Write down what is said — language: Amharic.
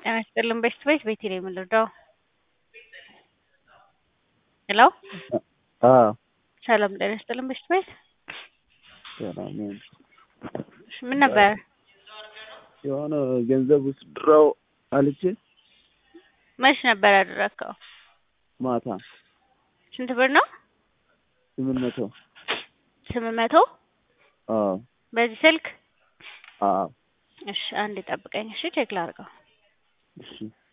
ጤና ይስጥልን ቤት ቤቴ ነው የምንረዳው። ሄሎ ሰላም ጤና ይስጥልን ቤት ሰላም ነኝ። ምን ነበር? የሆነ ገንዘብ ውስድራው አልቼ መች ነበር ያደረከው? ማታ ስንት ብር ነው? 800 800 በዚህ ስልክ? አዎ። እሺ አንዴ ጠብቀኝ። እሺ ቼክ ላድርገው። እሺ